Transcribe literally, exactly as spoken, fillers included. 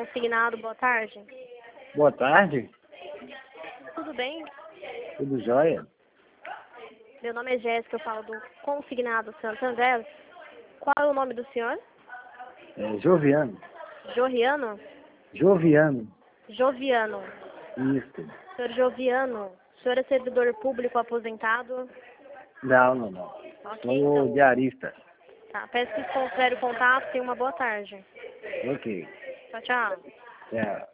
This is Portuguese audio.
Consignado, boa tarde. Boa tarde, Tudo bem? tudo jóia? Meu nome é Jéssica, eu falo do Consignado Santander. Qual é o nome do senhor? É, Joviano, Joriano? Joviano, Joviano. isso. Senhor Joviano, o senhor é servidor público aposentado? Não, não, não. Ok, Sou então. diarista. Tá, peço que considere o contato. Tenha uma boa tarde. Ok. Tchau, tchau. É.